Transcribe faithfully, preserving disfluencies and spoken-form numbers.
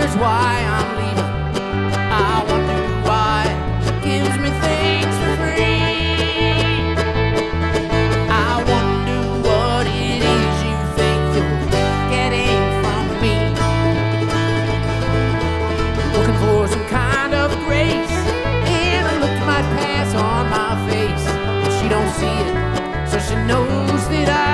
wonders why I'm leaving. I wonder why she gives me things for free. I wonder what it is you think you're getting from me. Looking for some kind of grace, and a look might pass on my face. But she don't see it, so she knows that I